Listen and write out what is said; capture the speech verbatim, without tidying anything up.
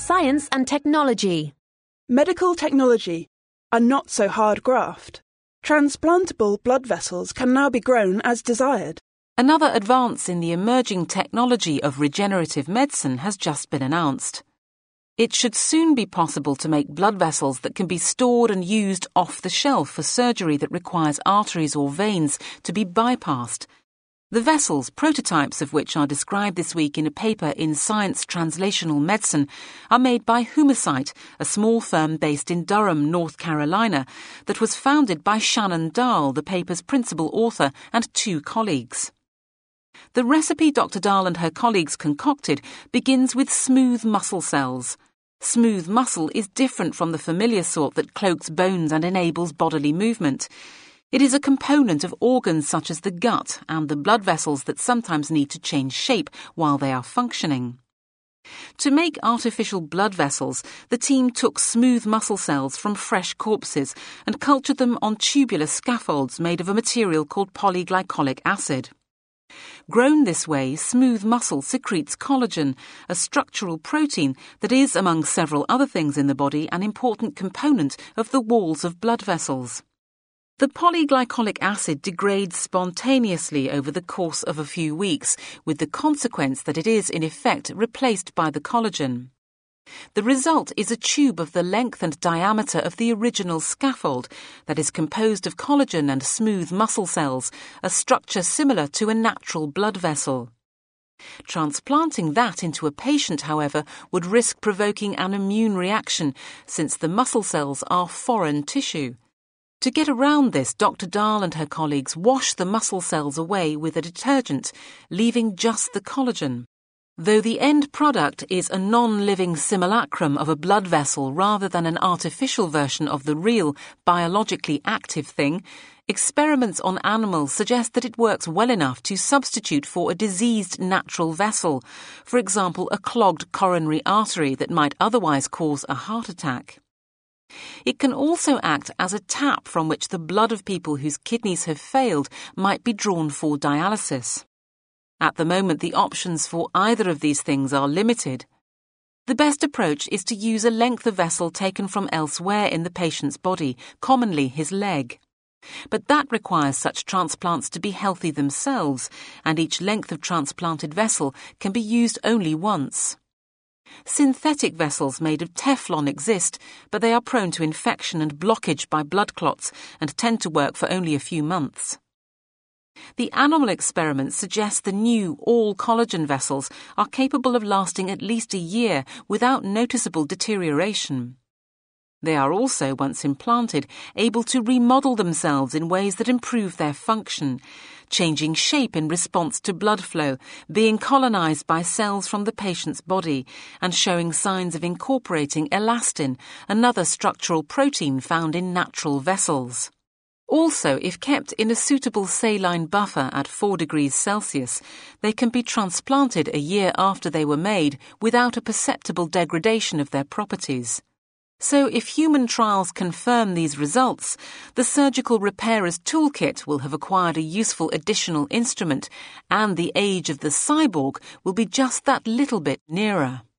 Science and technology. Medical technology. A not-so-hard graft. Transplantable blood vessels can now be grown as desired. Another advance in the emerging technology of regenerative medicine has just been announced. It should soon be possible to make blood vessels that can be stored and used off the shelf for surgery that requires arteries or veins to be bypassed. The vessels, prototypes of which are described this week in a paper in Science Translational Medicine, are made by Humacyte, a small firm based in Durham, North Carolina, that was founded by Shannon Dahl, the paper's principal author, and two colleagues. The recipe Doctor Dahl and her colleagues concocted begins with smooth muscle cells. Smooth muscle is different from the familiar sort that cloaks bones and enables bodily movement. It is a component of organs such as the gut and the blood vessels that sometimes need to change shape while they are functioning. To make artificial blood vessels, the team took smooth muscle cells from fresh corpses and cultured them on tubular scaffolds made of a material called polyglycolic acid. Grown this way, smooth muscle secretes collagen, a structural protein that is, among several other things in the body, an important component of the walls of blood vessels. The polyglycolic acid degrades spontaneously over the course of a few weeks, with the consequence that it is, in effect, replaced by the collagen. The result is a tube of the length and diameter of the original scaffold that is composed of collagen and smooth muscle cells, a structure similar to a natural blood vessel. Transplanting that into a patient, however, would risk provoking an immune reaction, since the muscle cells are foreign tissue. To get around this, Doctor Dahl and her colleagues wash the muscle cells away with a detergent, leaving just the collagen. Though the end product is a non-living simulacrum of a blood vessel rather than an artificial version of the real, biologically active thing, experiments on animals suggest that it works well enough to substitute for a diseased natural vessel, for example a clogged coronary artery that might otherwise cause a heart attack. It can also act as a tap from which the blood of people whose kidneys have failed might be drawn for dialysis. At the moment, the options for either of these things are limited. The best approach is to use a length of vessel taken from elsewhere in the patient's body, commonly his leg. But that requires such transplants to be healthy themselves, and each length of transplanted vessel can be used only once. Synthetic vessels made of Teflon exist, but they are prone to infection and blockage by blood clots and tend to work for only a few months. The animal experiments suggest the new all-collagen vessels are capable of lasting at least a year without noticeable deterioration. They are also, once implanted, able to remodel themselves in ways that improve their function, changing shape in response to blood flow, being colonized by cells from the patient's body, and showing signs of incorporating elastin, another structural protein found in natural vessels. Also, if kept in a suitable saline buffer at four degrees Celsius, they can be transplanted a year after they were made without a perceptible degradation of their properties. So if human trials confirm these results, the surgical repairer's toolkit will have acquired a useful additional instrument, and the age of the cyborg will be just that little bit nearer.